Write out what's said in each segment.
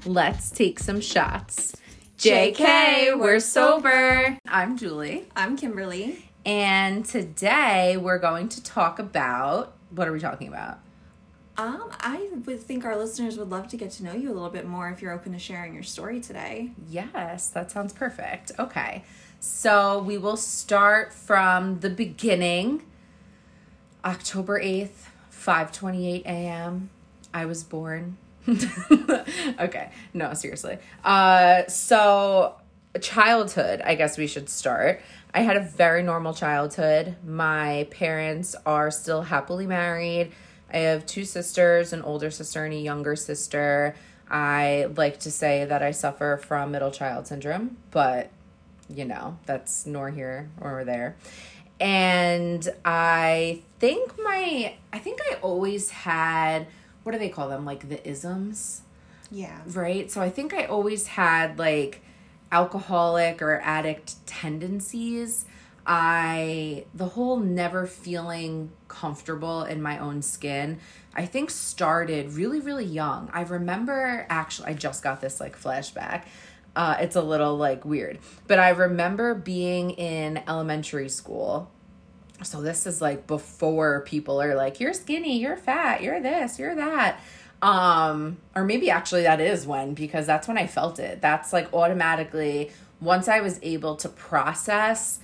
Let's take some shots. JK, we're sober. I'm Julie. I'm Kimberly. And today we're going to talk about, what are we talking about? I would think our listeners would love to get to know you a little bit more if you're open to sharing your story today. Yes, that sounds perfect. Okay. So we will start from the beginning. October 8th, 5:28 a.m. I was born. Okay. No, seriously. So childhood, I guess we should start. I had a very normal childhood. My parents are still happily married. I have two sisters, an older sister and a younger sister. I like to say that I suffer from middle child syndrome, but you know, that's nor here nor there. And I think I always had, what do they call them? Like the isms? Yeah. Right? So I think I always had like alcoholic or addict tendencies. The whole never feeling comfortable in my own skin, I think started really, really young. I remember, actually, I just got this like flashback. It's a little like weird, but I remember being in elementary school. So this is like before people are like, you're skinny, you're fat, you're this, you're that. Or maybe actually that is when, because that's when I felt it. That's like automatically, once I was able to process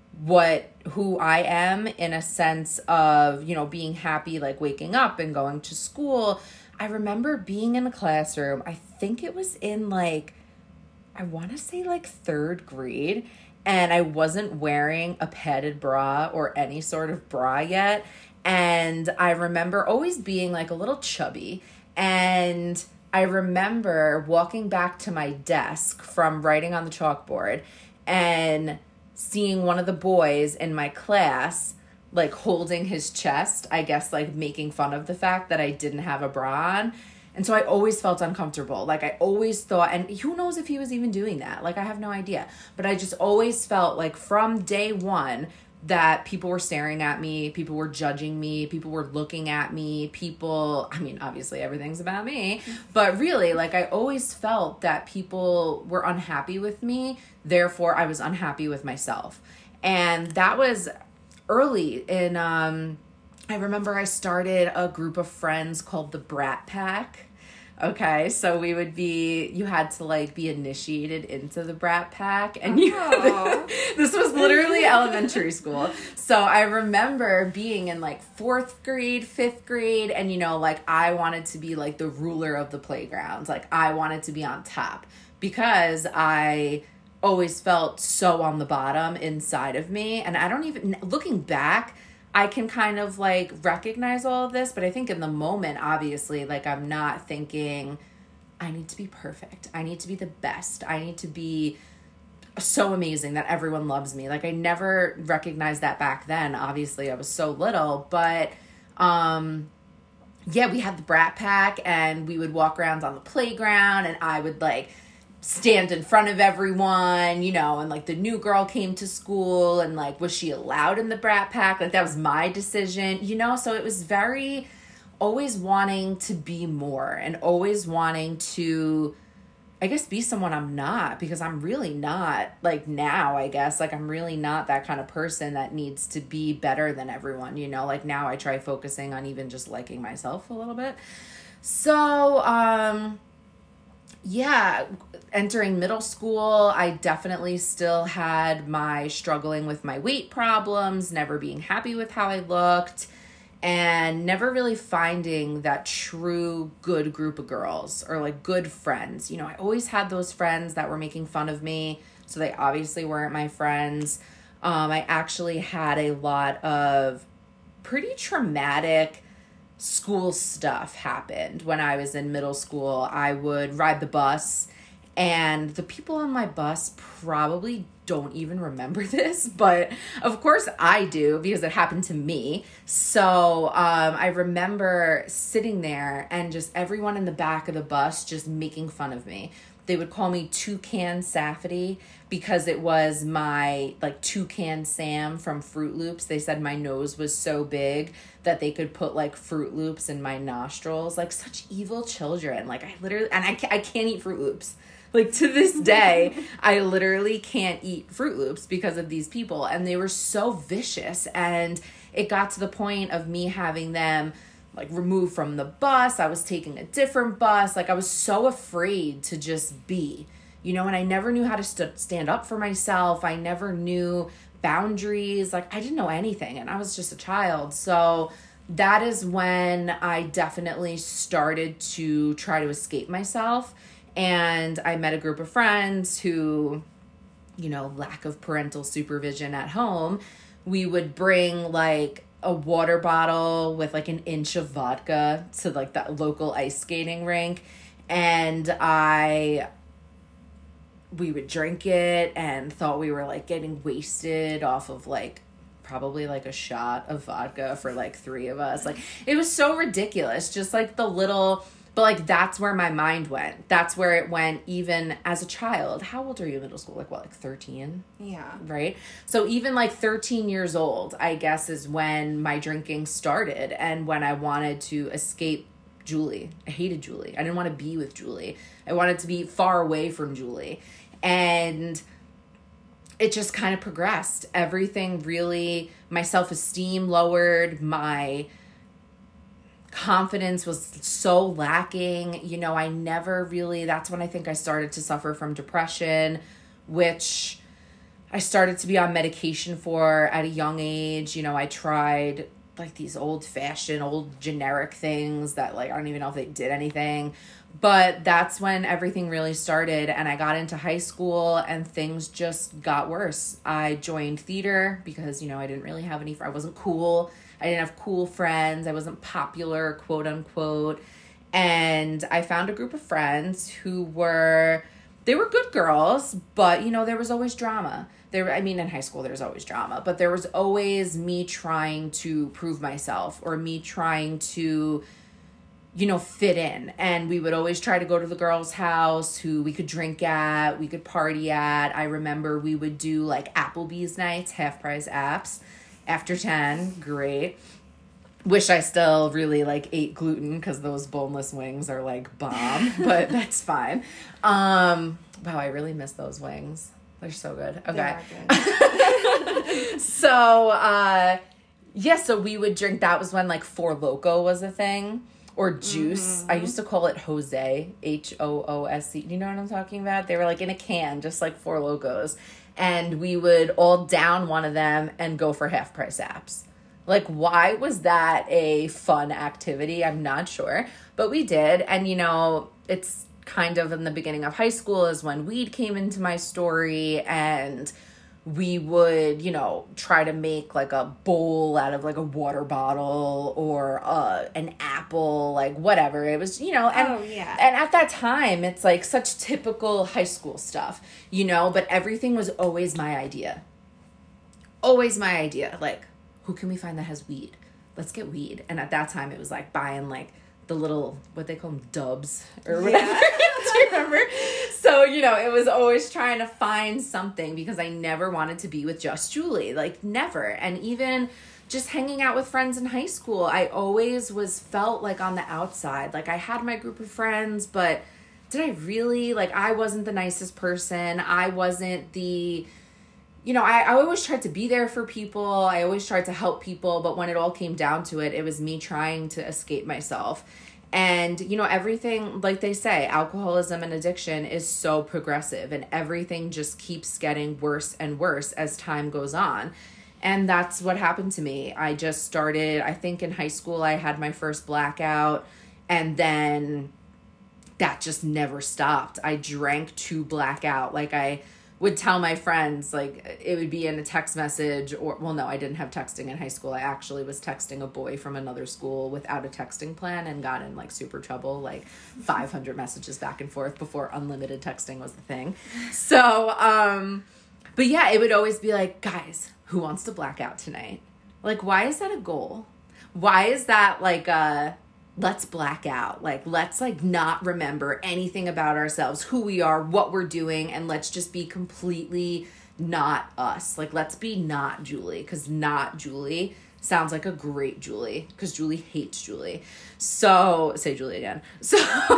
who I am in a sense of, you know, being happy, like waking up and going to school. I remember being in a classroom. I think it was in like, I want to say like third grade, and I wasn't wearing a padded bra or any sort of bra yet. And I remember always being like a little chubby. And I remember walking back to my desk from writing on the chalkboard and seeing one of the boys in my class like holding his chest, I guess like making fun of the fact that I didn't have a bra on. And so I always felt uncomfortable. Like I always thought, and who knows if he was even doing that? Like I have no idea. But I just always felt like from day one that people were staring at me, people were judging me, people were looking at me, I mean, obviously everything's about me, but really like I always felt that people were unhappy with me. Therefore, I was unhappy with myself. And that was early in, I remember I started a group of friends called the Brat Pack. Okay, so you had to like be initiated into the Brat Pack, and this was literally elementary school. So I remember being in like 4th grade, 5th grade, and you know, like I wanted to be like the ruler of the playgrounds. Like I wanted to be on top because I always felt so on the bottom inside of me. And I don't even, looking back, I can kind of like recognize all of this, but I think in the moment, obviously, like I'm not thinking, I need to be perfect. I need to be the best. I need to be so amazing that everyone loves me. Like I never recognized that back then. Obviously, I was so little, but yeah, we had the Brat Pack and we would walk around on the playground and I would like stand in front of everyone, you know, and like the new girl came to school and like, was she allowed in the Brat Pack? Like that was my decision, you know? So it was very always wanting to be more and always wanting to, I guess, be someone I'm not, because I'm really not like now, I guess, like I'm really not that kind of person that needs to be better than everyone, you know, like now I try focusing on even just liking myself a little bit. So, yeah, entering middle school, I definitely still had my struggling with my weight problems, never being happy with how I looked, and never really finding that true good group of girls or like good friends. You know, I always had those friends that were making fun of me, so they obviously weren't my friends. I actually had a lot of pretty traumatic school stuff happened when I was in middle school. I would ride the bus, and the people on my bus probably don't even remember this, but of course I do because it happened to me. So I remember sitting there and just everyone in the back of the bus just making fun of me. they would call me Toucan Safety because it was my, like, Toucan Sam from Fruit Loops. They said my nose was so big that they could put, like, Fruit Loops in my nostrils. Like, such evil children. Like, I literally, and I can't eat Fruit Loops. Like, to this day, I literally can't eat Fruit Loops because of these people. And they were so vicious. And it got to the point of me having them, like, removed from the bus. I was taking a different bus. Like, I was so afraid to just be, you know, and I never knew how to stand up for myself. I never knew boundaries. Like, I didn't know anything, and I was just a child. So that is when I definitely started to try to escape myself. And I met a group of friends who, you know, lack of parental supervision at home, we would bring, like, a water bottle with, like, an inch of vodka to, like, that local ice skating rink. And we would drink it and thought we were, like, getting wasted off of, like, probably, like, a shot of vodka for, like, 3 of us. Like, it was so ridiculous. Just, like, the little... But, like, that's where my mind went. That's where it went even as a child. How old are you in middle school? Like, what, like 13? Yeah. Right? So even, like, 13 years old, I guess, is when my drinking started and when I wanted to escape Julie. I hated Julie. I didn't want to be with Julie. I wanted to be far away from Julie. And it just kind of progressed. Everything really, my self-esteem lowered, my confidence was so lacking. You know, I never really, that's when I think I started to suffer from depression, which I started to be on medication for at a young age. You know, I tried, like, these old-fashioned, old generic things that, like, I don't even know if they did anything. But that's when everything really started, and I got into high school, and things just got worse. I joined theater because, you know, I didn't really have any, I wasn't cool. I didn't have cool friends. I wasn't popular, quote unquote. And I found a group of friends who were good girls, but, you know, there was always drama. In high school, there's always drama, but there was always me trying to prove myself or me trying to, you know, fit in. And we would always try to go to the girls' house who we could drink at, we could party at. I remember we would do, like, Applebee's nights, half-price apps. After 10, great. Wish I still really, like, ate gluten because those boneless wings are, like, bomb, but that's fine. Wow, I really miss those wings. They're so good. Okay. Good. So we would drink. That was when, like, Four Loko was a thing. Or juice. Mm-hmm. I used to call it Jose, Hoose. Do you know what I'm talking about? They were, like, in a can, just like Four Lokos. And we would all down one of them and go for half-price apps. Like, why was that a fun activity? I'm not sure. But we did. And, you know, it's kind of in the beginning of high school is when weed came into my story. And we would, you know, try to make, like, a bowl out of, like, a water bottle or an apple, like, whatever. It was, you know, and at that time, it's, like, such typical high school stuff, you know, but everything was always my idea. Always my idea. Like, who can we find that has weed? Let's get weed. And at that time, it was, like, buying, like, the little, what they call them, dubs or whatever. Yeah. Do you remember? So, you know, it was always trying to find something because I never wanted to be with just Julie. Like, never. And even just hanging out with friends in high school, I always felt like on the outside. Like, I had my group of friends, but did I really? Like, I wasn't the nicest person. I wasn't the... You know, I always tried to be there for people. I always tried to help people. But when it all came down to it, it was me trying to escape myself. And, you know, everything, like they say, alcoholism and addiction is so progressive. And everything just keeps getting worse and worse as time goes on. And that's what happened to me. I just started, I think in high school, I had my first blackout. And then that just never stopped. I drank to black out. Like, I would tell my friends, like, it would be in a text message or, well, no, I didn't have texting in high school. I actually was texting a boy from another school without a texting plan and got in, like, super trouble, like 500 messages back and forth before unlimited texting was the thing. So, but yeah, it would always be like, guys, who wants to black out tonight? Like, why is that a goal? Why is that like let's black out. Like, let's like not remember anything about ourselves, who we are, what we're doing, and let's just be completely not us. Like, let's be not Julie, because not Julie sounds like a great Julie, because Julie hates Julie. So, say Julie again. So,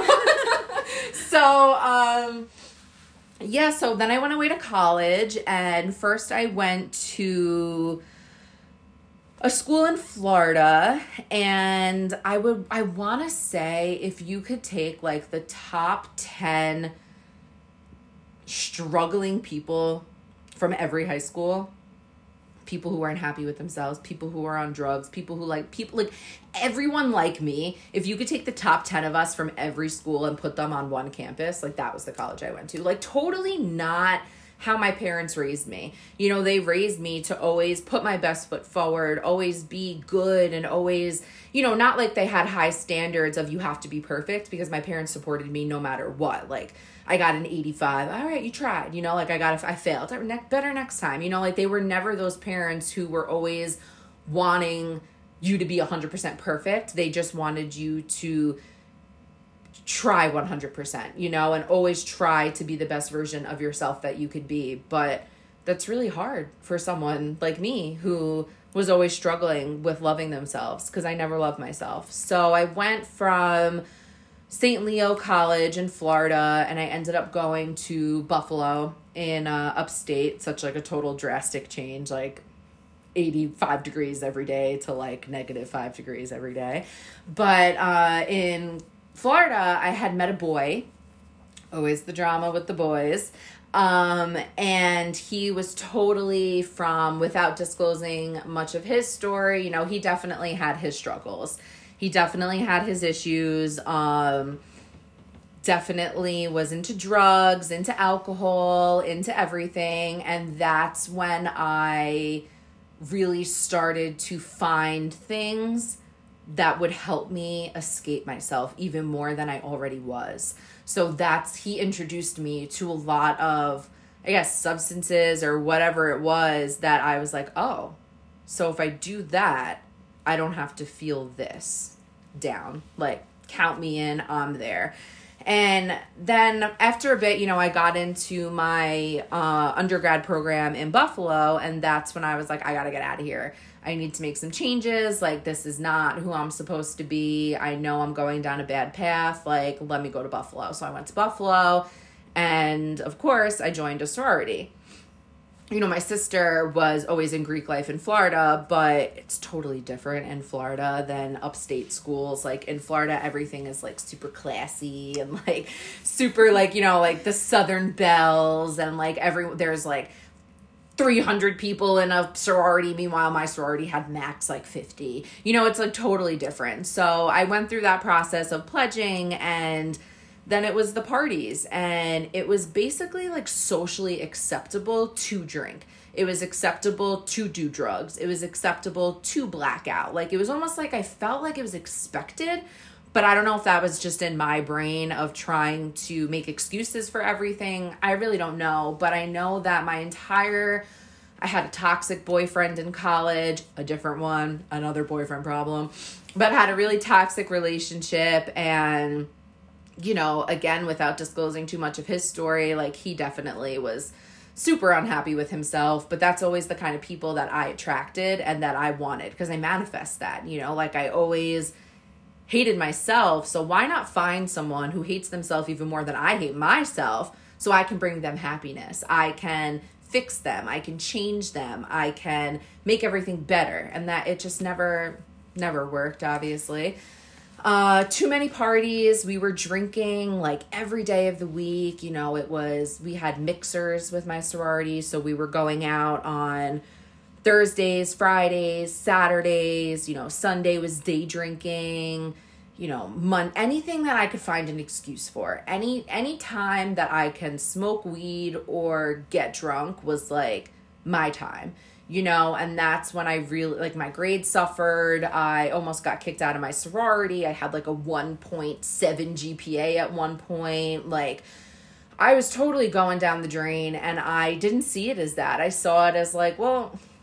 yeah, so then I went away to college, and first I went to a school in Florida, and I want to say if you could take like the top 10 struggling people from every high school, people who aren't happy with themselves, people who are on drugs, people like everyone like me, if you could take the top 10 of us from every school and put them on one campus, like that was the college I went to. Like totally not how my parents raised me. You know, they raised me to always put my best foot forward, always be good, and always, you know, not like they had high standards of you have to be perfect, because my parents supported me no matter what. Like, I got an 85. All right, you tried. You know, like I failed. Better next time. You know, like they were never those parents who were always wanting you to be 100% perfect. They just wanted you to try 100%, you know, and always try to be the best version of yourself that you could be. But that's really hard for someone like me who was always struggling with loving themselves, because I never loved myself. So I went from St. Leo College in Florida, and I ended up going to Buffalo in upstate. Such like a total drastic change, like 85 degrees every day to like -5 degrees every day. But in Florida, I had met a boy, always the drama with the boys, and he was totally without disclosing much of his story, you know, he definitely had his struggles. He definitely had his issues, definitely was into drugs, into alcohol, into everything, and that's when I really started to find things that would help me escape myself even more than I already was. So he introduced me to a lot of, I guess, substances or whatever it was that I was like, oh, so if I do that, I don't have to feel this down. Like, count me in, I'm there. And then after a bit, you know, I got into my undergrad program in Buffalo, and that's when I was like, I gotta get out of here. I need to make some changes. Like, this is not who I'm supposed to be. I know I'm going down a bad path. Like, let me go to Buffalo. So I went to Buffalo, and of course, I joined a sorority. You know, my sister was always in Greek life in Florida, but it's totally different in Florida than upstate schools. Like, in Florida, everything is, like, super classy and, like, super, like, you know, like, the Southern Belles and, like, there's, like, 300 people in a sorority. Meanwhile, my sorority had max, like, 50. You know, it's, like, totally different. So I went through that process of pledging, and then it was the parties, and it was basically like socially acceptable to drink. It was acceptable to do drugs. It was acceptable to black out. Like, it was almost like I felt like it was expected, but I don't know if that was just in my brain of trying to make excuses for everything. I really don't know, but I know that I had a toxic boyfriend in college, a different one, another boyfriend problem, but had a really toxic relationship, and you know, again, without disclosing too much of his story, like, he definitely was super unhappy with himself, but that's always the kind of people that I attracted and that I wanted, because I manifest that, you know, like, I always hated myself, so why not find someone who hates themselves even more than I hate myself, so I can bring them happiness, I can fix them, I can change them, I can make everything better, and that it just never worked, obviously. Too many parties. We were drinking like every day of the week. You know, we had mixers with my sorority. So we were going out on Thursdays, Fridays, Saturdays, you know, Sunday was day drinking, you know, anything that I could find an excuse for. Any time that I can smoke weed or get drunk was like my time. You know, and that's when I really, like, my grades suffered. I almost got kicked out of my sorority. I had like a 1.7 GPA at one point. Like, I was totally going down the drain, and I didn't see it as that. I saw it as like, well,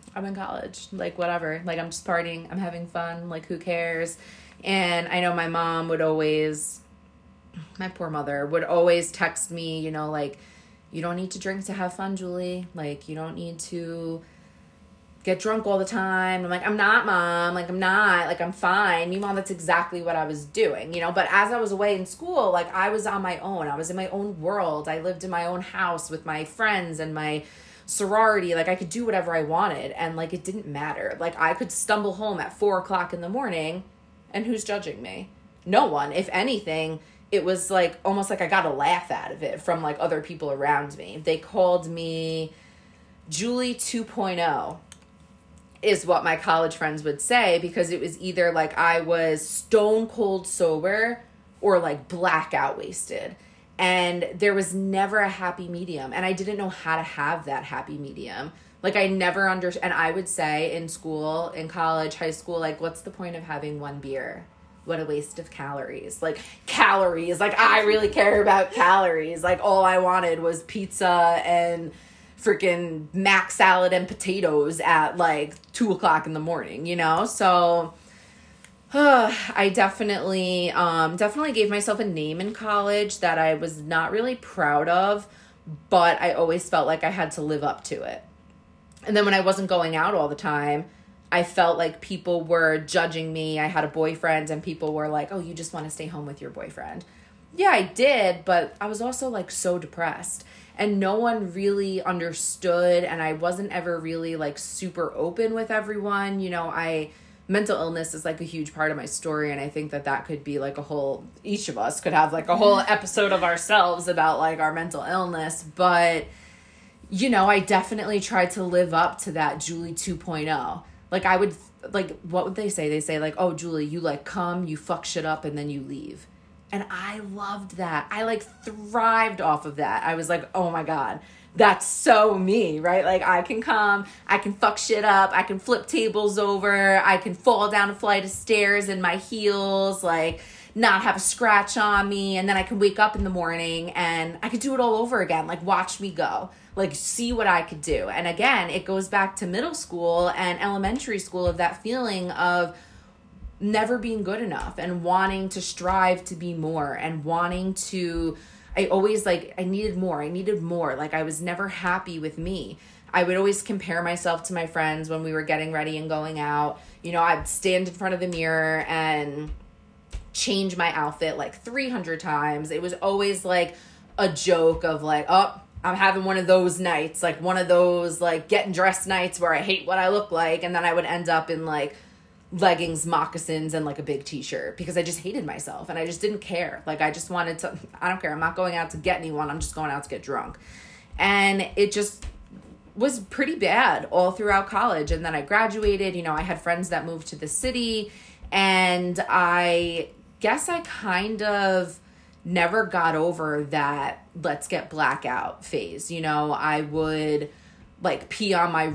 I'm in college. Like, whatever. Like, I'm just partying. I'm having fun. Like, who cares? And I know my mom would always, my poor mother, would always text me, you know, like, you don't need to drink to have fun, Julie. Like, you don't need to get drunk all the time. I'm like, I'm not, Mom. Like, I'm not. Like, I'm fine. Meanwhile, that's exactly what I was doing, you know? But as I was away in school, like, I was on my own. I was in my own world. I lived in my own house with my friends and my sorority. Like, I could do whatever I wanted. And, like, it didn't matter. Like, I could stumble home at 4 o'clock in the morning, and who's judging me? No one. If anything, it was, like, almost like I got a laugh out of it from, like, other people around me. They called me Julie 2.0. Is what my college friends would say, because it was either like I was stone cold sober or like blackout wasted. And there was never a happy medium. And I didn't know how to have that happy medium. Like, I never understood. And I would say in school, in college, high school, like, what's the point of having one beer? What a waste of calories. Like, calories. Like, I really care about calories. Like, all I wanted was pizza and freaking mac salad and potatoes at like 2 o'clock in the morning, you know? So I definitely gave myself a name in college that I was not really proud of, but I always felt like I had to live up to it. And then when I wasn't going out all the time, I felt like people were judging me. I had a boyfriend and people were like, oh, you just want to stay home with your boyfriend. Yeah, I did, but I was also like so depressed. And no one really understood, and I wasn't ever really, like, super open with everyone. You know, mental illness is, like, a huge part of my story, and I think that could be, like, each of us could have, like, a whole episode of ourselves about, like, our mental illness. But, you know, I definitely tried to live up to that Julie 2.0. Like, I would, like, what would they say? They say, like, oh, Julie, you, like, come, you fuck shit up, and then you leave. And I loved that. I, like, thrived off of that. I was like, oh, my God, that's so me, right? Like, I can come, I can fuck shit up, I can flip tables over, I can fall down a flight of stairs in my heels, like, not have a scratch on me, and then I can wake up in the morning, and I could do it all over again. Like, watch me go. Like, see what I could do. And, again, it goes back to middle school and elementary school of that feeling of never being good enough and wanting to strive to be more and wanting to, I needed more. Like, I was never happy with me. I would always compare myself to my friends when we were getting ready and going out. You know, I'd stand in front of the mirror and change my outfit like 300 times. It was always like a joke of like, oh, I'm having one of those nights, like one of those like getting dressed nights where I hate what I look like. And then I would end up in like leggings, moccasins, and like a big t-shirt because I just hated myself and I just didn't care. Like, I just wanted to, I don't care. I'm not going out to get anyone. I'm just going out to get drunk. And it just was pretty bad all throughout college. And then I graduated, you know, I had friends that moved to the city, and I guess I kind of never got over that let's get blackout phase. You know, I would like pee on my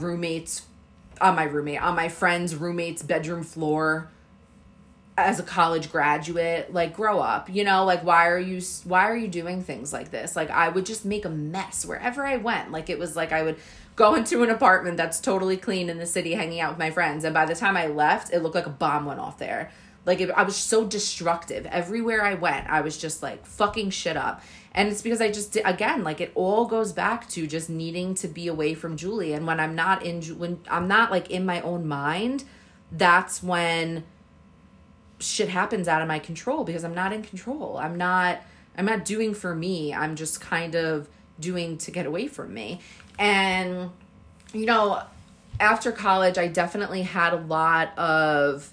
friend's roommate's bedroom floor as a college graduate. Like, grow up, you know, like, why are you doing things like this? Like, I would just make a mess wherever I went. Like, it was like I would go into an apartment that's totally clean in the city, hanging out with my friends, and by the time I left, it looked like a bomb went off there. Like, I was so destructive. Everywhere I went, I was just, like, fucking shit up. And it's because I just, again, like, it all goes back to just needing to be away from Julie. And when I'm not, like, in my own mind, that's when shit happens out of my control, because I'm not in control. I'm not doing for me. I'm just kind of doing to get away from me. And, you know, after college, I definitely had a lot of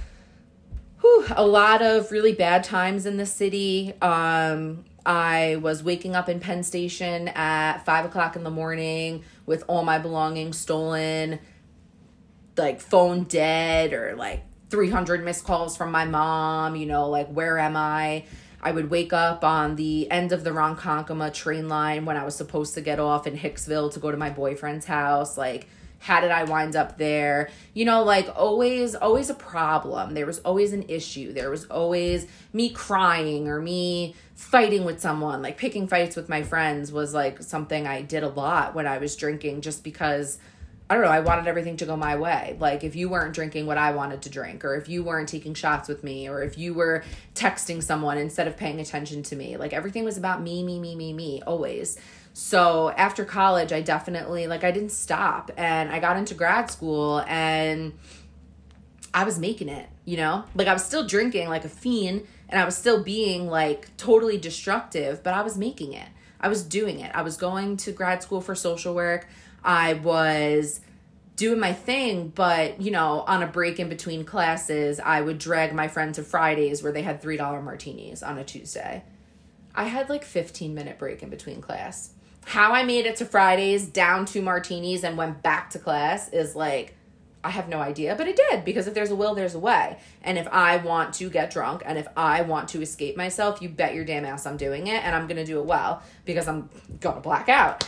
really bad times in the city. I was waking up in Penn Station at 5 o'clock in the morning with all my belongings stolen, like phone dead, or like 300 missed calls from my mom, you know, like, where am I? I would wake up on the end of the Ronkonkoma train line when I was supposed to get off in Hicksville to go to my boyfriend's house. Like, how did I wind up there? You know, like, always a problem. There was always an issue. There was always me crying or me fighting with someone. Like, picking fights with my friends was like something I did a lot when I was drinking, just because I don't know, I wanted everything to go my way. Like, if you weren't drinking what I wanted to drink, or if you weren't taking shots with me, or if you were texting someone instead of paying attention to me, like, everything was about me, always. So after college, I definitely, like, I didn't stop, and I got into grad school, and I was making it, you know? Like, I was still drinking like a fiend, and I was still being, like, totally destructive, but I was making it. I was doing it. I was going to grad school for social work. I was doing my thing, but, you know, on a break in between classes, I would drag my friend to Fridays where they had $3 martinis on a Tuesday. I had like 15-minute break in between class. How I made it to Fridays, down 2 martinis, and went back to class is like, I have no idea, but I did, because if there's a will, there's a way. And if I want to get drunk, and if I want to escape myself, you bet your damn ass I'm doing it, and I'm going to do it well, because I'm going to black out.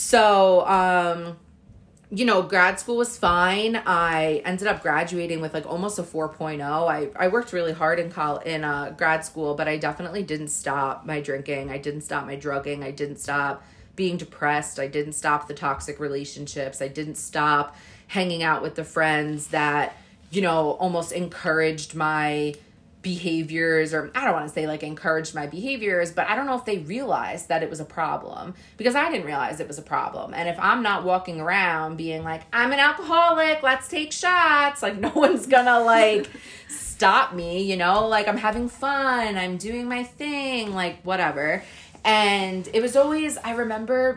So, you know, grad school was fine. I ended up graduating with like almost a 4.0. I worked really hard in grad school, but I definitely didn't stop my drinking. I didn't stop my drugging. I didn't stop being depressed. I didn't stop the toxic relationships. I didn't stop hanging out with the friends that, you know, almost encouraged my behaviors, or I don't want to say like encouraged my behaviors, but I don't know if they realized that it was a problem, because I didn't realize it was a problem. And if I'm not walking around being like, I'm an alcoholic, let's take shots, like, no one's gonna like stop me, you know, like, I'm having fun, I'm doing my thing, like, whatever. And it was always, I remember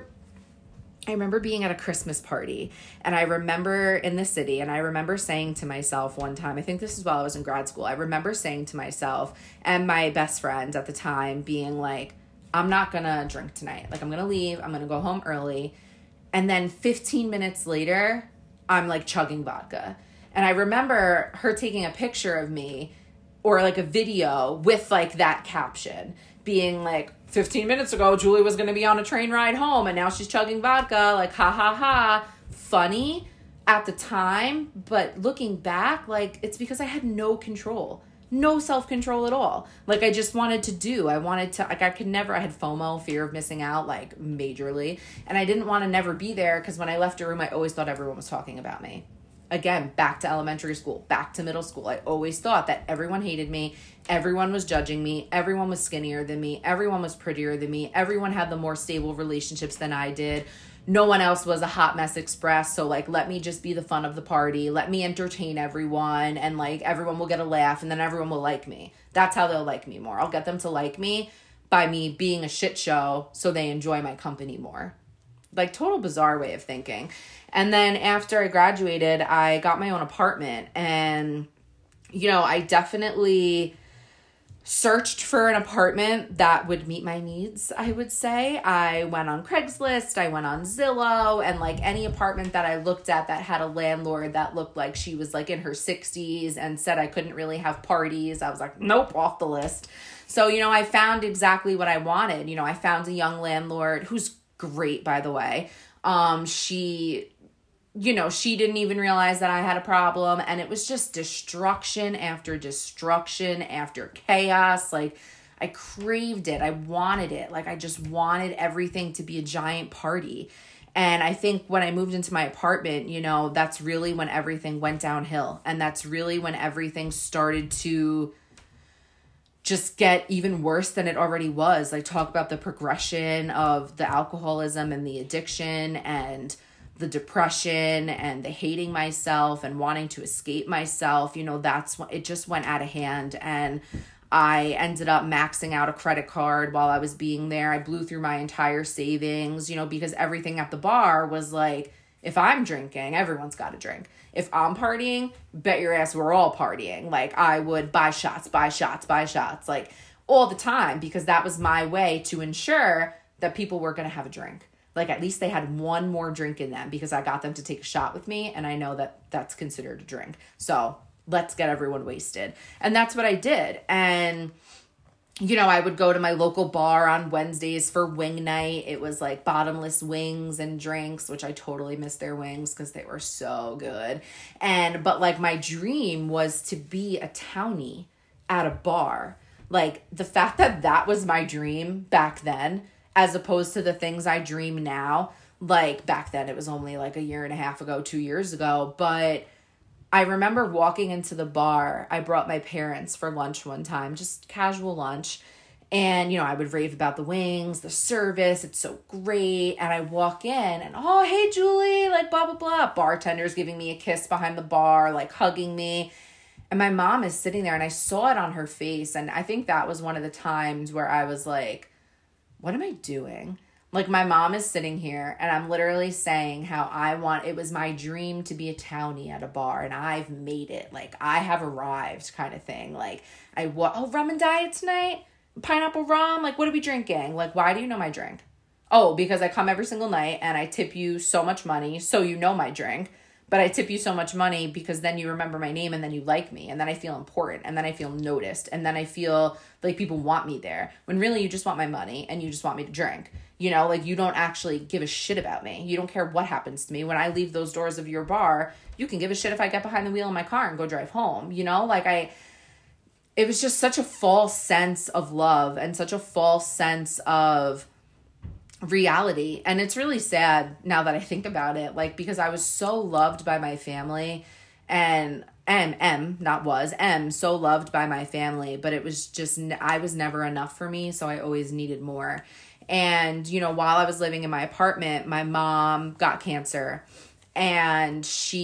being at a Christmas party, and I remember in the city, and I remember saying to myself one time, I think this is while I was in grad school, I remember saying to myself and my best friend at the time being like, I'm not gonna drink tonight. Like, I'm gonna leave, I'm gonna go home early. And then 15 minutes later, I'm like chugging vodka. And I remember her taking a picture of me, or like a video with like that caption, being like, 15 minutes ago, Julie was going to be on a train ride home, and now she's chugging vodka, like, ha, ha, ha. Funny at the time, but looking back, like, it's because I had no control. No self-control at all. Like, I just wanted to do. I wanted to, like, I had FOMO, fear of missing out, like, majorly. And I didn't want to never be there, because when I left a room, I always thought everyone was talking about me. Again, back to elementary school, back to middle school. I always thought that everyone hated me. Everyone was judging me. Everyone was skinnier than me. Everyone was prettier than me. Everyone had the more stable relationships than I did. No one else was a hot mess express. So, like, let me just be the fun of the party. Let me entertain everyone. And, like, everyone will get a laugh, and then everyone will like me. That's how they'll like me more. I'll get them to like me by me being a shit show, so they enjoy my company more. Like, total bizarre way of thinking. And then after I graduated, I got my own apartment, and, you know, I definitely searched for an apartment that would meet my needs, I would say. I went on Craigslist, I went on Zillow, and like any apartment that I looked at that had a landlord that looked like she was like in her 60s and said I couldn't really have parties, I was like, nope, off the list. So, you know, I found exactly what I wanted. You know, I found a young landlord who's great, by the way. She didn't even realize that I had a problem, and it was just destruction after chaos. Like, I craved it. I wanted it. Like, I just wanted everything to be a giant party. And I think when I moved into my apartment, you know, that's really when everything went downhill. And that's really when everything started to just get even worse than it already was. Like, talk about the progression of the alcoholism and the addiction and the depression and the hating myself and wanting to escape myself. You know, that's when it just went out of hand. And I ended up maxing out a credit card while I was being there. I blew through my entire savings, you know, because everything at the bar was like, if I'm drinking, everyone's got to drink. If I'm partying, bet your ass we're all partying. Like, I would buy shots, like, all the time, because that was my way to ensure that people were going to have a drink. Like, at least they had one more drink in them, because I got them to take a shot with me, and I know that that's considered a drink. So let's get everyone wasted. And that's what I did. And, you know, I would go to my local bar on Wednesdays for wing night. It was like bottomless wings and drinks, which I totally missed their wings because they were so good. But like, my dream was to be a townie at a bar. Like, the fact that that was my dream back then, as opposed to the things I dream now, Like back then it was only like a year and a half ago, 2 years ago. But I remember walking into the bar. I brought my parents for lunch one time, just casual lunch. And, I would rave about the wings, the service. It's so great. And I walk in and, oh, hey, Julie, like blah, blah, blah. Bartender's giving me a kiss behind the bar, like hugging me. And my mom is sitting there and I saw it on her face. And I think that was one of the times where I was like, what am I doing? Like my mom is sitting here and I'm literally saying how it was my dream to be a townie at a bar and I've made it. Like I have arrived kind of thing. Like rum and diet tonight? Pineapple rum? Like what are we drinking? Like why do you know my drink? Oh, because I come every single night and I tip you so much money so you know my drink. But I tip you so much money because then you remember my name and then you like me and then I feel important and then I feel noticed and then I feel like people want me there when really you just want my money and you just want me to drink. Like you don't actually give a shit about me. You don't care what happens to me. When I leave those doors of your bar, you can give a shit if I get behind the wheel in my car and go drive home. It was just such a false sense of love and such a false sense of reality. And it's really sad now that I think about it, like, because I was so loved by my family and so loved by my family, but it was just, I was never enough for me. So I always needed more. And, while I was living in my apartment, my mom got cancer and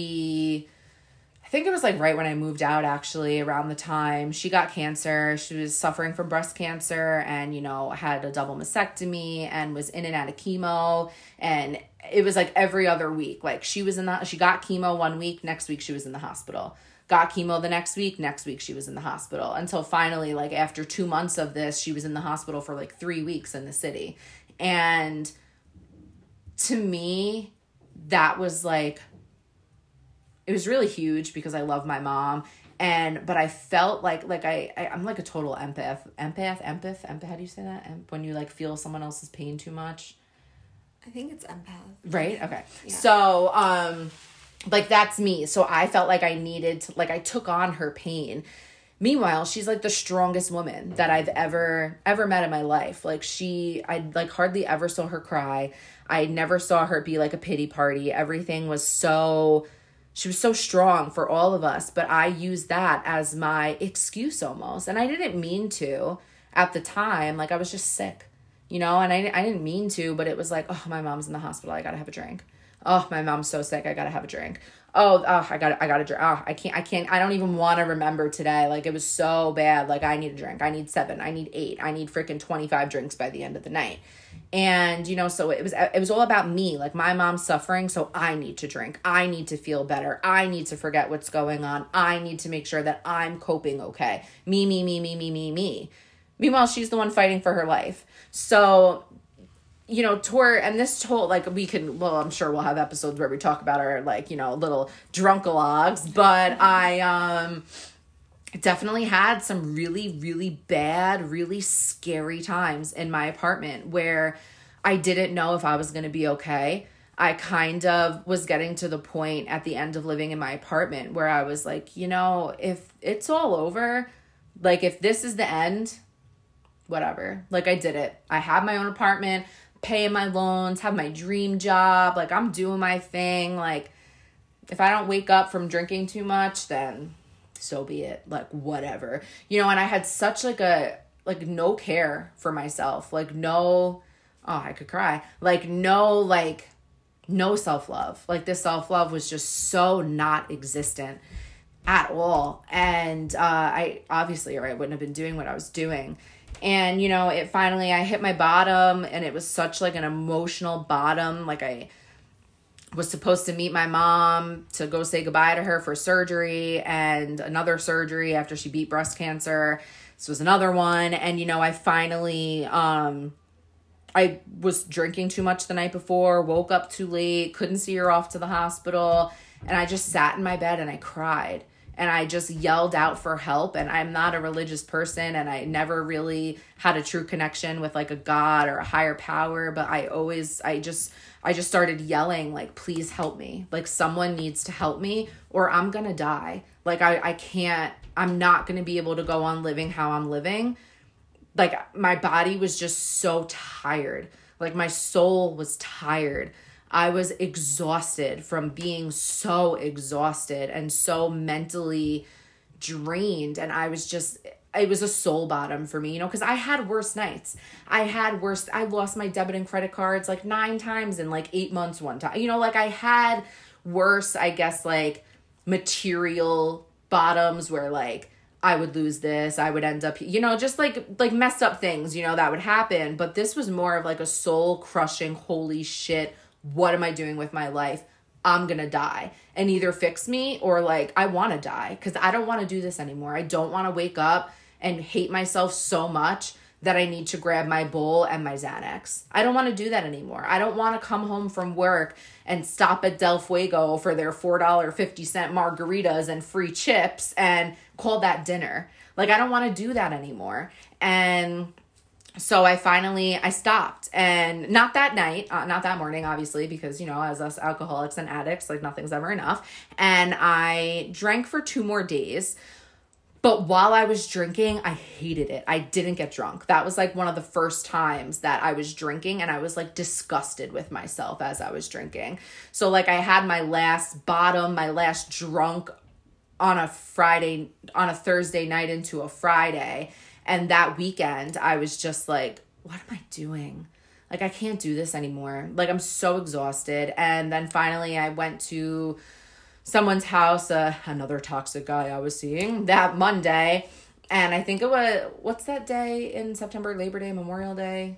I think it was like right when I moved out, actually, around the time she got cancer. She was suffering from breast cancer and, had a double mastectomy and was in and out of chemo. And it was like every other week. Like she got chemo one week, next week she was in the hospital. Got chemo the next week she was in the hospital. Until finally, like after 2 months of this, she was in the hospital for like 3 weeks in the city. And to me, that was like, it was really huge because I love my mom. But I felt like I'm like a total empath. Empath. How do you say that? When you like feel someone else's pain too much. I think it's empath. Right? Okay. Yeah. So, like that's me. So I felt like I needed to, like I took on her pain. Meanwhile, she's like the strongest woman that I've ever met in my life. Like I like hardly ever saw her cry. I never saw her be like a pity party. Everything was she was so strong for all of us, but I used that as my excuse almost. And I didn't mean to at the time. Like I was just sick, and I didn't mean to, but it was like, oh, my mom's in the hospital. I got to have a drink. Oh, my mom's so sick. I got to have a drink. I got to drink. Oh, I can't, I don't even want to remember today. Like it was so bad. Like I need a drink. I need 7, I need 8, I need freaking 25 drinks by the end of the night. And, so it was all about me. Like my mom's suffering. So I need to drink. I need to feel better. I need to forget what's going on. I need to make sure that I'm coping okay. Me. Meanwhile, she's the one fighting for her life. So, and this whole, like, I'm sure we'll have episodes where we talk about our, like, little drunkalogs, but I definitely had some really, really bad, really scary times in my apartment where I didn't know if I was going to be okay. I kind of was getting to the point at the end of living in my apartment where I was like, if it's all over, like, if this is the end, whatever. Like, I did it. I have my own apartment, paying my loans, have my dream job. Like, I'm doing my thing. Like, if I don't wake up from drinking too much, then so be it. Like, whatever. And I had such no care for myself. I could cry. No self-love. Like, this self-love was just so not existent at all. And I wouldn't have been doing what I was doing. And, it finally, I hit my bottom, and it was such like an emotional bottom. Like, I was supposed to meet my mom to go say goodbye to her for surgery and another surgery after she beat breast cancer. This was another one. And, I finally, I was drinking too much the night before, woke up too late, couldn't see her off to the hospital. And I just sat in my bed and I cried. And I just yelled out for help. And I'm not a religious person, and I never really had a true connection with like a God or a higher power. But I just started yelling, like, please help me. Like, someone needs to help me or I'm going to die. Like, I'm not going to be able to go on living how I'm living. Like, my body was just so tired. Like, my soul was tired. I was exhausted from being so exhausted and so mentally drained. And I was just, it was a soul bottom for me, you know, because I had worse nights. I lost my debit and credit cards like 9 times in like 8 months one time. You know, like I had worse, I guess, like material bottoms where like I would lose this, I would end up, you know, just like messed up things, you know, that would happen. But this was more of like a soul crushing, holy shit, what am I doing with my life? I'm going to die, and either fix me or like, I want to die because I don't want to do this anymore. I don't want to wake up and hate myself so much that I need to grab my bowl and my Xanax. I don't want to do that anymore. I don't want to come home from work and stop at Del Fuego for their $4.50 margaritas and free chips and call that dinner. Like, I don't want to do that anymore. And so I stopped, and not that night, not that morning, obviously, because, you know, as us alcoholics and addicts, like nothing's ever enough. And I drank for 2 more days. But while I was drinking, I hated it. I didn't get drunk. That was like one of the first times that I was drinking, and I was like disgusted with myself as I was drinking. So like I had my last bottom, my last drunk on a Thursday night into a Friday. And that weekend, I was just like, what am I doing? Like, I can't do this anymore. Like, I'm so exhausted. And then finally I went to someone's house, another toxic guy I was seeing that Monday. And I think it was, what's that day in September? Labor Day, Memorial Day?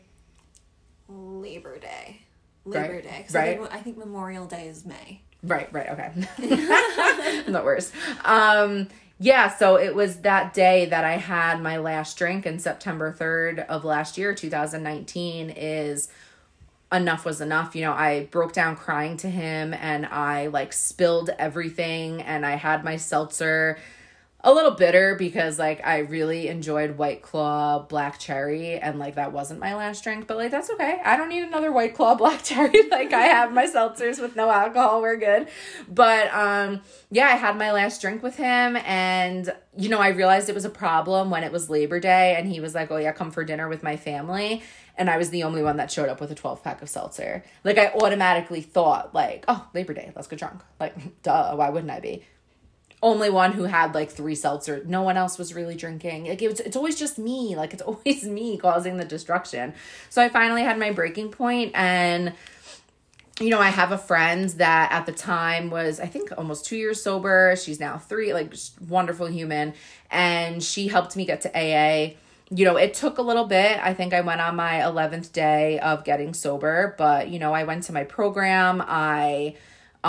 Labor Day. Right. I think Memorial Day is May. Right. Okay. I'm the worst. Yeah, so it was that day that I had my last drink, and September 3rd of last year, 2019, is enough was enough. You know, I broke down crying to him, and I like spilled everything, and I had my seltzer, a little bitter because like I really enjoyed White Claw Black Cherry, and like that wasn't my last drink, but like that's okay. I don't need another White Claw Black Cherry. Like I have my seltzers with no alcohol, we're good. But yeah, I had my last drink with him, and you know, I realized it was a problem when it was Labor Day, and he was like, "Oh yeah, come for dinner with my family." And I was the only one that showed up with a 12-pack of seltzer. Like I automatically thought like, "Oh, Labor Day, let's get drunk." Like duh, why wouldn't I be? Only one who had like 3 seltzers. No one else was really drinking. Like it's always just me. Like it's always me causing the destruction. So I finally had my breaking point, and you know, I have a friend that at the time was, I think, almost 2 years sober. She's now 3, like just wonderful human. And she helped me get to AA. You know, it took a little bit. I think I went on my 11th day of getting sober, but you know, I went to my program. I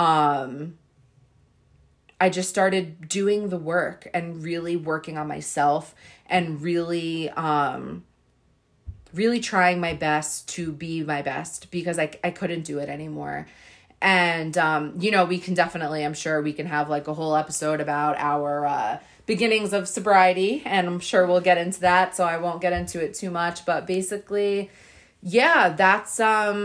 just started doing the work and really working on myself and really trying my best to be my best because I couldn't do it anymore. And, you know, we can definitely, I'm sure we can have like a whole episode about our beginnings of sobriety, and I'm sure we'll get into that, so I won't get into it too much. But basically, yeah, that's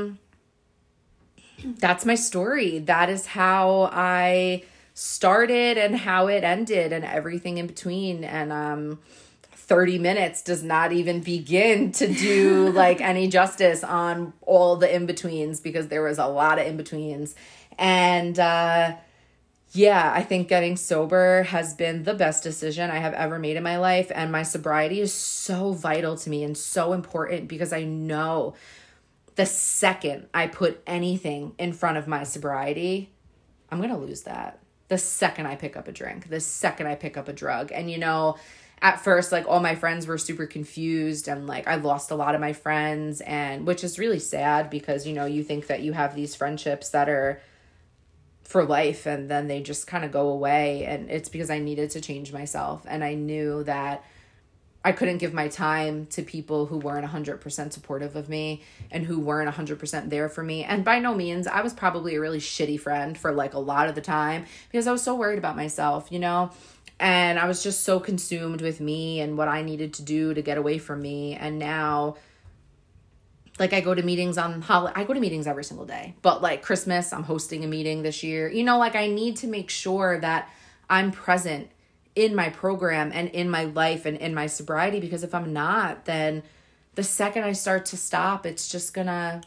my story. That is how I started and how it ended and everything in between. And 30 minutes does not even begin to do like any justice on all the in-betweens, because there was a lot of in-betweens. And yeah, I think getting sober has been the best decision I have ever made in my life. And my sobriety is so vital to me and so important, because I know the second I put anything in front of my sobriety, I'm going to lose that. The second I pick up a drink, the second I pick up a drug. And, you know, at first, like all my friends were super confused, and like I lost a lot of my friends, and which is really sad because, you know, you think that you have these friendships that are for life, and then they just kind of go away. And it's because I needed to change myself. And I knew that I couldn't give my time to people who weren't 100% supportive of me and who weren't 100% there for me. And by no means, I was probably a really shitty friend for like a lot of the time, because I was so worried about myself, you know, and I was just so consumed with me and what I needed to do to get away from me. And now, like, I go to meetings I go to meetings every single day, but like Christmas, I'm hosting a meeting this year, you know, like I need to make sure that I'm present in my program and in my life and in my sobriety, because if I'm not, then the second I start to stop, it's just gonna,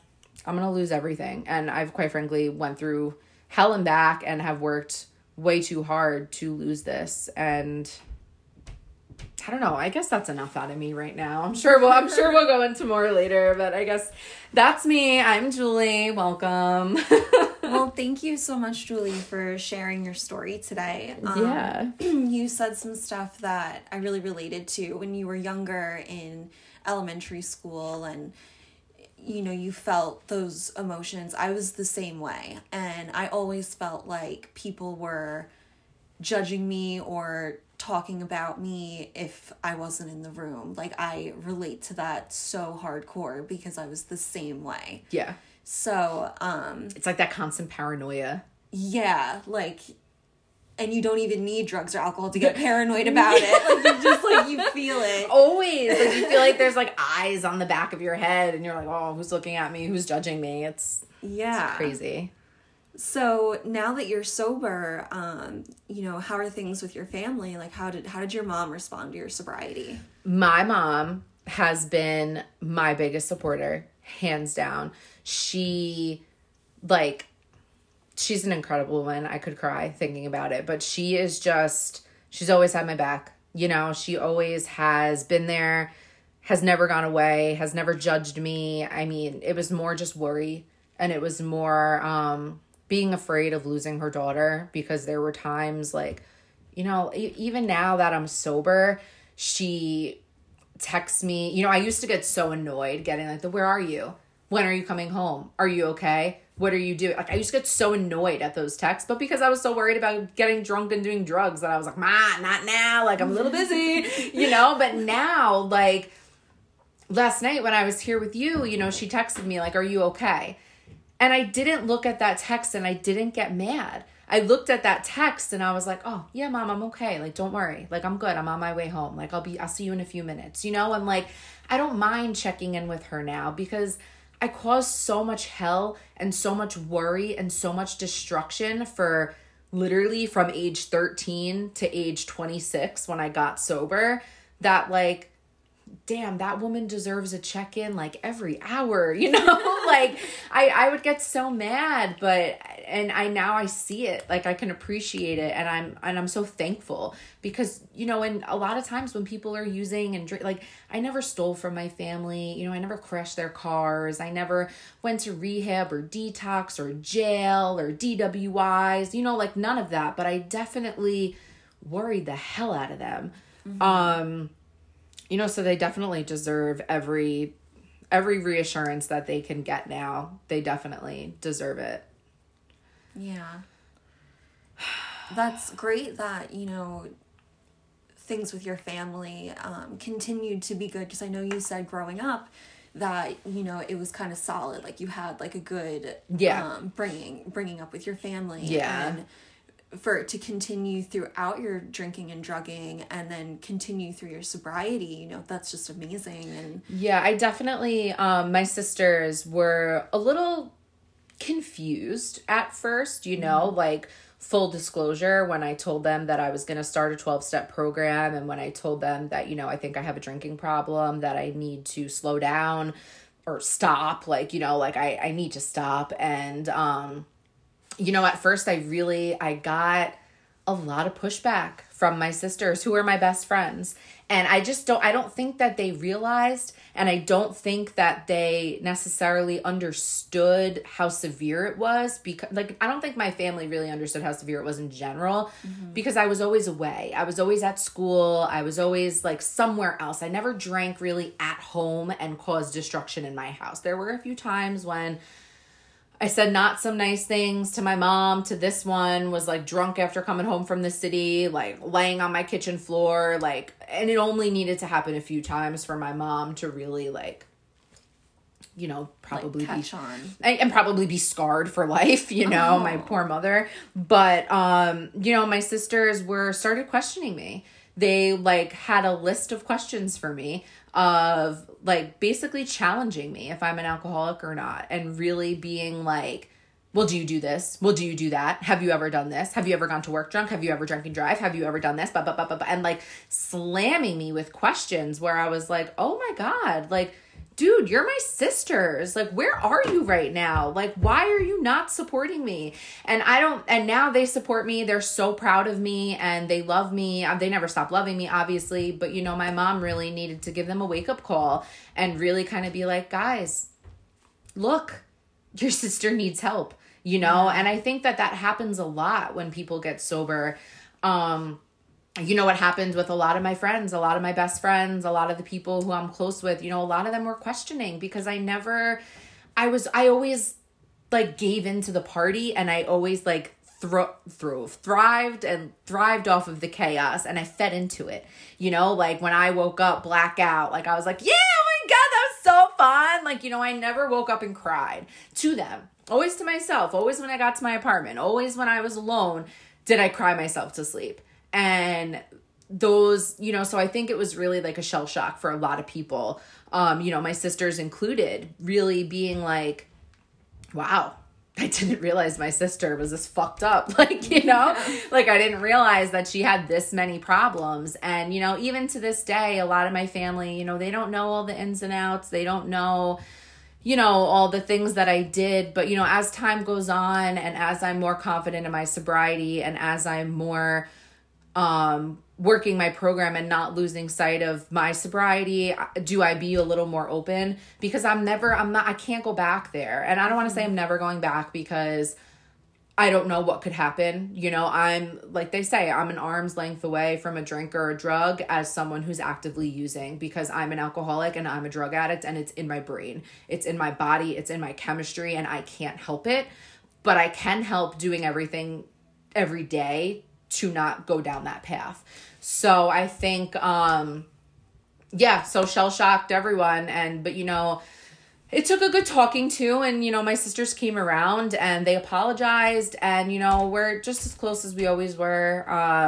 I'm going to lose everything. And I've quite frankly went through hell and back and have worked way too hard to lose this. And I don't know. I guess that's enough out of me right now. I'm sure we'll go into more later, but I guess that's me. I'm Julie. Welcome. Well, thank you so much, Julie, for sharing your story today. Yeah. You said some stuff that I really related to when you were younger in elementary school, and you felt those emotions. I was the same way, and I always felt like people were judging me or talking about me if I wasn't in the room. Like, I relate to that so hardcore because I was the same way. Yeah. So, it's like that constant paranoia. Yeah, like, and you don't even need drugs or alcohol to get paranoid about it. Like, you just, like, you feel it. Always. Like, you feel like there's, like, eyes on the back of your head, and you're like, oh, who's looking at me? Who's judging me? It's crazy. So, now that you're sober, how are things with your family? Like, how did your mom respond to your sobriety? My mom has been my biggest supporter, hands down. She's an incredible woman. I could cry thinking about it, but she's always had my back. She always has been there, has never gone away, has never judged me. I mean, it was more just worry, and it was more being afraid of losing her daughter, because there were times like, even now that I'm sober, she texts me. I used to get so annoyed getting like where are you? When are you coming home? Are you okay? What are you doing? Like, I used to get so annoyed at those texts, but because I was so worried about getting drunk and doing drugs that I was like, Ma, not now. Like, I'm a little busy, but now, like, last night when I was here with you, she texted me like, are you okay? And I didn't look at that text and I didn't get mad. I looked at that text and I was like, oh yeah, Mom, I'm okay. Like, don't worry. Like, I'm good. I'm on my way home. Like, I'll see you in a few minutes, and like, I don't mind checking in with her now because I caused so much hell and so much worry and so much destruction for literally from age 13 to age 26 when I got sober that, like, damn, that woman deserves a check-in like every hour, like I would get so mad, and I see it, like I can appreciate it, and I'm so thankful because, and a lot of times when people are using and drink, like, I never stole from my family, I never crashed their cars, I never went to rehab or detox or jail or DWIs, like none of that, but I definitely worried the hell out of them. Mm-hmm. So they definitely deserve every reassurance that they can get now. They definitely deserve it. Yeah. That's great that, things with your family continued to be good, because I know you said growing up that, it was kind of solid. Like, you had like a good bringing up with your family. Yeah. And for it to continue throughout your drinking and drugging and then continue through your sobriety, that's just amazing. And yeah, I definitely, my sisters were a little confused at first, like, full disclosure, when I told them that I was going to start a 12-step program, and when I told them that, I think I have a drinking problem, that I need to slow down or stop, like, like I need to stop. And, at first I got a lot of pushback from my sisters, who are my best friends. And I don't think that they realized, and I don't think that they necessarily understood how severe it was, because, like, I don't think my family really understood how severe it was in general, because I was always away. I was always at school. I was always, like, somewhere else. I never drank really at home and caused destruction in my house. There were a few times when I said not some nice things to my mom. To this one was like drunk after coming home from the city, like laying on my kitchen floor, like, and it only needed to happen a few times for my mom to really, like, probably like catch on and probably be scarred for life, my poor mother. But, my sisters started questioning me. They, like, had a list of questions for me of, like, basically challenging me if I'm an alcoholic or not, and really being like, well, do you do this? Well, do you do that? Have you ever done this? Have you ever gone to work drunk? Have you ever drank and drive? Have you ever done this? And, like, slamming me with questions where I was like, oh my God, like, dude, you're my sisters. Like, where are you right now? Like, why are you not supporting me? And now they support me. They're so proud of me and they love me. They never stop loving me, obviously. But, you know, my mom really needed to give them a wake-up call and really kind of be like, guys, look, your sister needs help, you know? And I think that happens a lot when people get sober. You know what happened with a lot of my friends, a lot of my best friends, a lot of the people who I'm close with, you know, a lot of them were questioning because I always like gave into the party and I always like thrived off of the chaos and I fed into it. You know, like when I woke up blackout, like I was like, yeah, oh my God, that was so fun. Like, you know, I never woke up and cried to them, always to myself, always when I got to my apartment, always when I was alone, did I cry myself to sleep. And those, you know, so I think it was really like a shell shock for a lot of people, you know, my sisters included, really being like, wow, I didn't realize my sister was this fucked up. Like, you know, like I didn't realize that she had this many problems. And, you know, even to this day, a lot of my family, you know, they don't know all the ins and outs. They don't know, you know, all the things that I did. But, you know, as time goes on and as I'm more confident in my sobriety and as I'm more working my program and not losing sight of my sobriety, do I be a little more open? Because I can't go back there. And I don't want to say I'm never going back because I don't know what could happen. You know, I'm, like they say, I'm an arm's length away from a drink or a drug as someone who's actively using, because I'm an alcoholic and I'm a drug addict and it's in my brain. It's in my body. It's in my chemistry and I can't help it. But I can help doing everything every day to not go down that path. So I think, so shell-shocked everyone. But, you know, it took a good talking to, and, you know, my sisters came around and they apologized and, you know, we're just as close as we always were.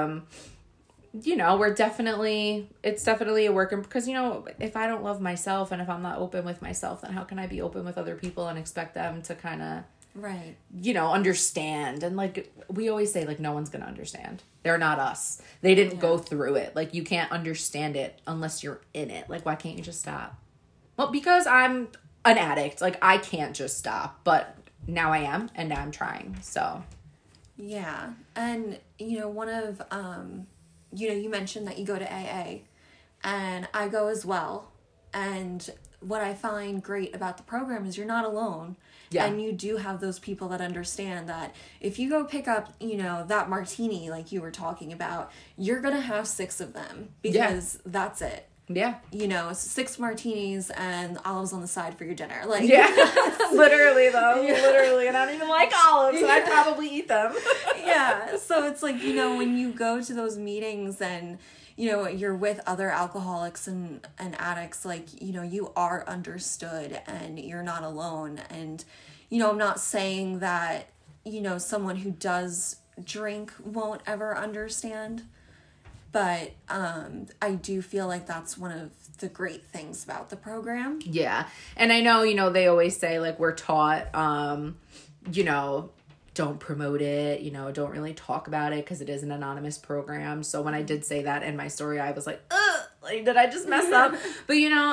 You know, it's definitely a work because, you know, if I don't love myself and if I'm not open with myself, then how can I be open with other people and expect them to kind of, right, you know, understand? And like we always say, like, no one's gonna understand. They're not us. They didn't go through it. Like, you can't understand it unless you're in it. Like, why can't you just stop? Well, because I'm an addict. Like, I can't just stop. But now I am, and now I'm trying. So yeah. And, you know, one of you know, you mentioned that you go to AA, and I go as well. And what I find great about the program is you're not alone. Yeah. And you do have those people that understand that if you go pick up, you know, that martini like you were talking about, you're going to have 6 of them because that's it. Yeah. You know, 6 martinis and olives on the side for your dinner. Like, yeah. Literally, though. Yeah. Literally. And I don't even like olives, and I'd probably eat them. Yeah. So it's like, you know, when you go to those meetings and, you know, you're with other alcoholics and addicts, like, you know, you are understood and you're not alone. And, you know, I'm not saying that, you know, someone who does drink won't ever understand, but I do feel like that's one of the great things about the program. Yeah. And I know, you know, they always say, like, we're taught, you know, don't promote it, you know, don't really talk about it because it is an anonymous program. So when I did say that in my story, I was like, ugh, like, did I just mess up? But, you know,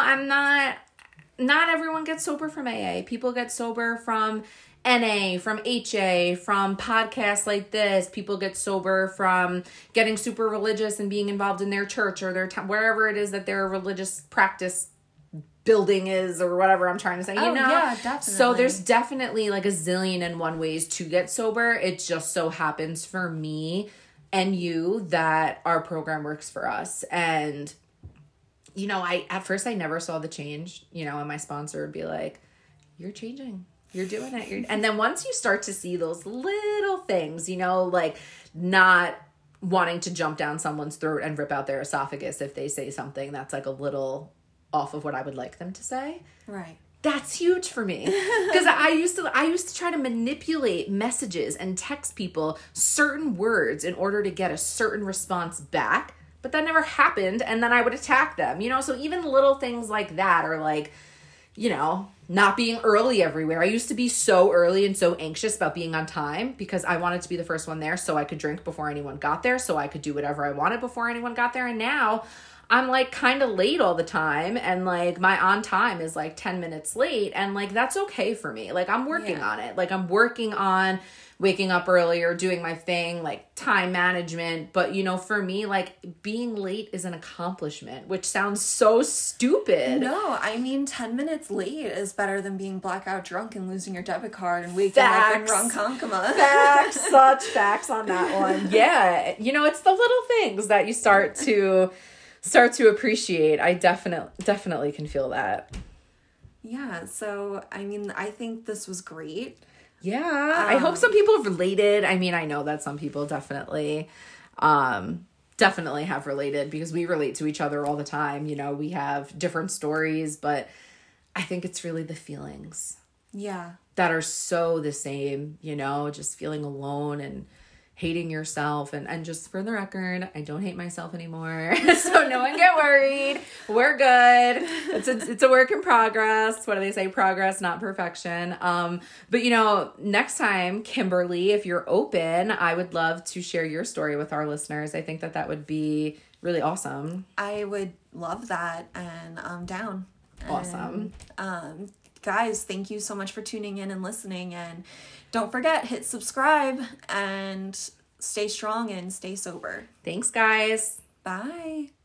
not everyone gets sober from AA. People get sober from NA, from HA, from podcasts like this. People get sober from getting super religious and being involved in their church or their wherever it is that their religious practice building is, or whatever I'm trying to say, you know? Yeah, definitely. So there's definitely like a zillion and one ways to get sober. It just so happens for me and you that our program works for us. And, you know, at first I never saw the change, you know, and my sponsor would be like, you're changing. You're doing it. And then once you start to see those little things, you know, like not wanting to jump down someone's throat and rip out their esophagus if they say something that's like a little off of what I would like them to say. Right. That's huge for me. Because I used to try to manipulate messages and text people certain words in order to get a certain response back. But that never happened. And then I would attack them, you know? So even little things like that are like, you know, not being early everywhere. I used to be so early and so anxious about being on time because I wanted to be the first one there so I could drink before anyone got there, so I could do whatever I wanted before anyone got there. And now I'm like kind of late all the time, and like my on time is like 10 minutes late, and like that's okay for me. Like I'm working on it. Like I'm working on waking up earlier, doing my thing, like time management. But, you know, for me, like being late is an accomplishment, which sounds so stupid. No, I mean, 10 minutes late is better than being blackout drunk and losing your debit card and waking up in Ronkonkoma. Facts, such facts on that one. Yeah. You know, it's the little things that you start to appreciate. I definitely can feel that. Yeah, so, I mean, I think this was great. Yeah, I hope some people have related. I mean, I know that some people definitely have related, because we relate to each other all the time. You know, we have different stories, but I think it's really the feelings. Yeah. That are so the same, you know, just feeling alone and hating yourself. And just for the record, I don't hate myself anymore. So no one get worried. We're good. It's a work in progress. What do they say? Progress, not perfection. But you know, next time, Kimberly, if you're open, I would love to share your story with our listeners. I think that would be really awesome. I would love that, and I'm down. Awesome. And, guys, thank you so much for tuning in and listening, and don't forget, hit subscribe and stay strong and stay sober. Thanks, guys. Bye.